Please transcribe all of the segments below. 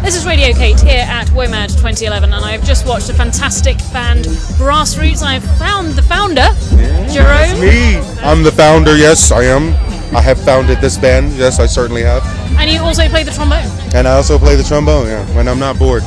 This is Radio Kate here at WOMAD 2011, and I've just watched a fantastic band, Grassroots. I've found the founder, Jerome. That's me. I'm the founder, yes, I am. I have founded this band, yes, I certainly have. And you also play the trombone. And I also play the trombone, yeah, when I'm not bored.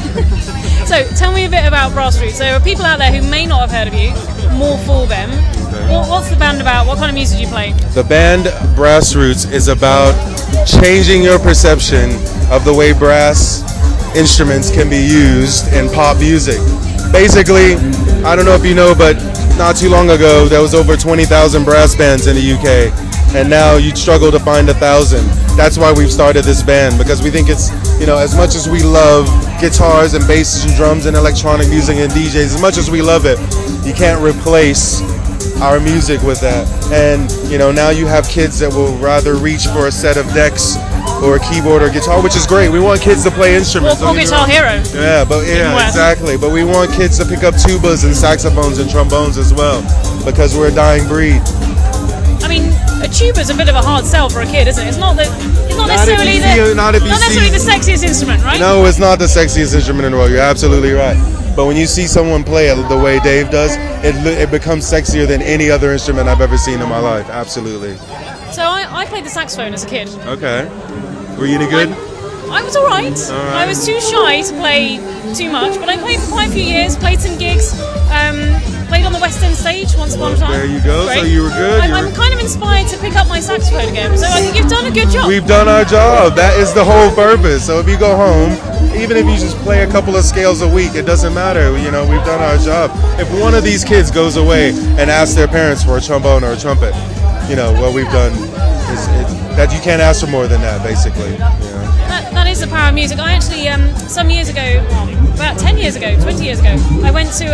So, tell me a bit about Grassroots. There are people out there who may not have heard of you. More for them. Okay. What's the band about? What kind of music do you play? The band Grassroots is about changing your perception of the way brass instruments can be used in pop music. Basically, I don't know if you know, but not too long ago there was over 20,000 brass bands in the UK, and now you'd struggle to find 1,000. That's why we've started this band, because we think it's, you know, as much as we love guitars and bass and drums and electronic music and DJs, as much as we love it, you can't replace our music with that. And you know, now you have kids that will rather reach for a set of decks or a keyboard or guitar, which is great. We want kids to play instruments. Or Guitar Hero. Yeah, exactly. But we want kids to pick up tubas and saxophones and trombones as well, because we're a dying breed. I mean, a tuba's a bit of a hard sell for a kid, isn't it? It's not necessarily the sexiest instrument, right? No, it's not the sexiest instrument in the world. You're absolutely right. But when you see someone play it the way Dave does, it becomes sexier than any other instrument I've ever seen in my life. Absolutely. So I played the saxophone as a kid. Okay. Were you any good? I was all right. I was too shy to play too much, but I played for quite a few years, played some gigs, played on the West End stage once upon a time. There you go. Great. So you were good. I'm kind of inspired to pick up my saxophone again, so I think you've done a good job. We've done our job. That is the whole purpose. So if you go home, even if you just play a couple of scales a week, it doesn't matter. You know, we've done our job. If one of these kids goes away and asks their parents for a trombone or a trumpet, you know, what we've done is that you can't ask for more than that, basically. You know? That is the power of music. I actually, some years ago, about 10 years ago, 20 years ago, I went to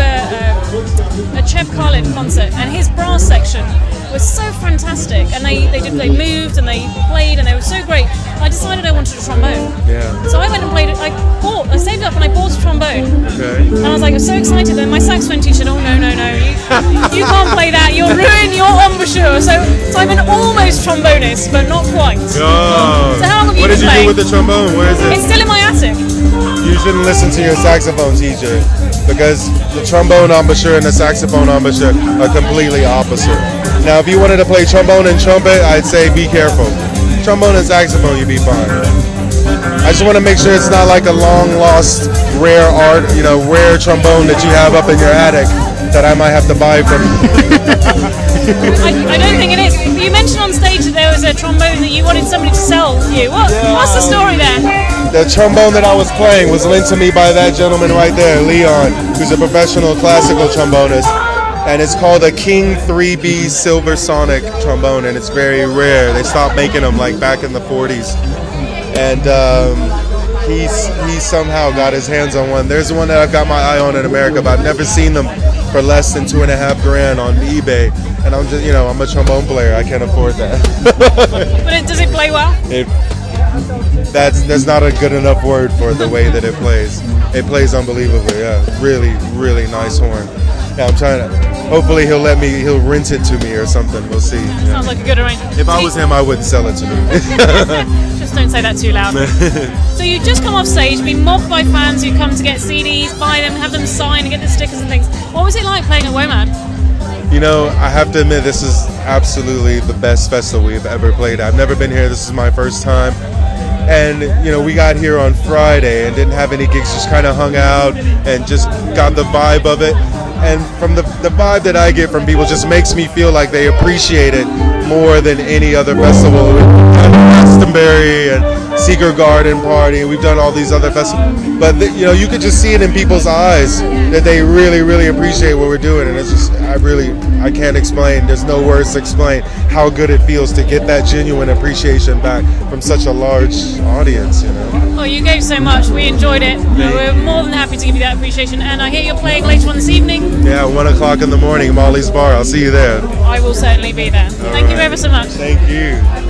a Chev Karlin concert, and his brass section was so fantastic, and they moved and they played, and they were so great. I decided I wanted a trombone. Yeah. So I went and played it. I saved up and I bought a trombone. Okay. And I was like, I was so excited. And my saxophone teacher said, "Oh no, you can't play that. You'll ruin your embouchure." So I'm an almost trombonist, but not quite. Oh. So how long have you What been did you playing? do with the trombone? Where is it? It's still in my attic. You shouldn't listen to your saxophone teacher, because the trombone embouchure and the saxophone embouchure are completely opposite. Now, if you wanted to play trombone and trumpet, I'd say be careful. Trombone and saxophone, you'd be fine. I just want to make sure it's not like a long-lost rare trombone that you have up in your attic that I might have to buy from you. I don't think it is. You mentioned on stage that there was a trombone that you wanted somebody to sell you. What's the story there? The trombone that I was playing was lent to me by that gentleman right there, Leon, who's a professional classical trombonist. And it's called a King 3B Silver Sonic trombone, and it's very rare. They stopped making them like back in the 40s. And he somehow got his hands on one. There's one that I've got my eye on in America, but I've never seen them for less than $2.5 grand on eBay. And I'm just, I'm a trombone player. I can't afford that. But does it play well? That's not a good enough word for the way that it plays. It plays unbelievably. Yeah, really, really nice horn. Yeah, I'm trying to. Hopefully he'll rent it to me or something. We'll see. Yeah. Sounds like a good arrangement. If I was him, I wouldn't sell it to me. Just don't say that too loud. So you just come off stage, been mobbed by fans who come to get CDs, buy them, have them signed, and get the stickers and things. What was it like playing at WOMAD? You know, I have to admit, this is absolutely the best festival we've ever played at. I've never been here. This is my first time. And, we got here on Friday and didn't have any gigs, just kind of hung out and just got the vibe of it. And from the vibe that I get from people just makes me feel like they appreciate it more than any other festival. We've done Glastonbury and Secret Garden Party, and we've done all these other festivals. But, you could just see it in people's eyes that they really, really appreciate what we're doing. And it's just, I can't explain. There's no words to explain how good it feels to get that genuine appreciation back from such a large audience, Well, you gave so much. We enjoyed it. We're more than happy to give you that appreciation. And I hear you're playing later on this evening. Yeah, 1 o'clock in the morning, Molly's Bar. I'll see you there. I will certainly be there. Thank you ever so much. Thank you.